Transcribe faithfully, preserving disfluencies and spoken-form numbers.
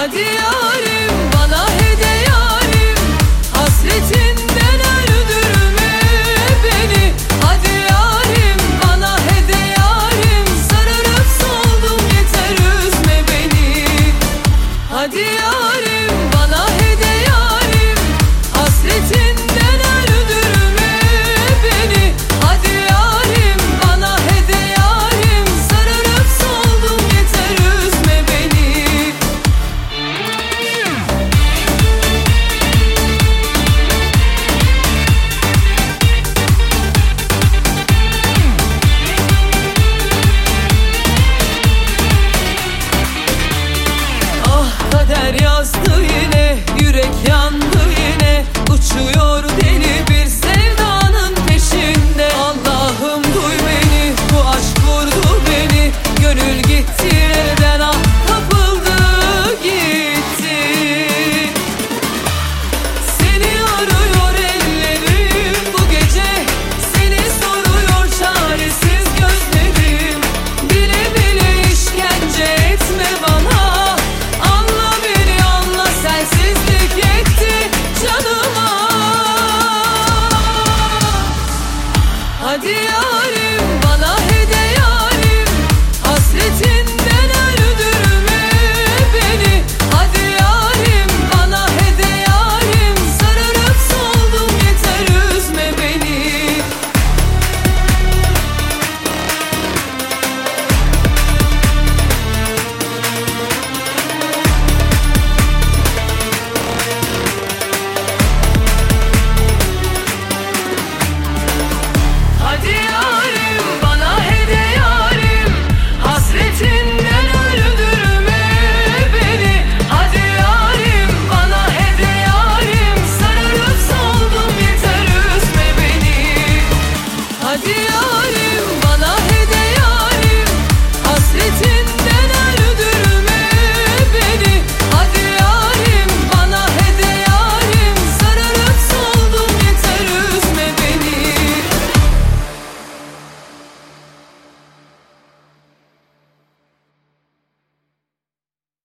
Hadi yarim bana hede yarim, hasretinden öldürme beni. Hadi yarim bana hede yarim, sararıp soldum yeter üzme beni. Hadi yarim bana hede yarim, hasretinden öldürme beni. Hadi yarim bana hede yarim, sararıp soldum yeter üzme beni. Ah kader yazdı yine, yürek yandı yine, uçuyor deli bir sevdanın peşinde. Allah'ım duy beni, bu aşk vurdu beni, gönül gitti elden ah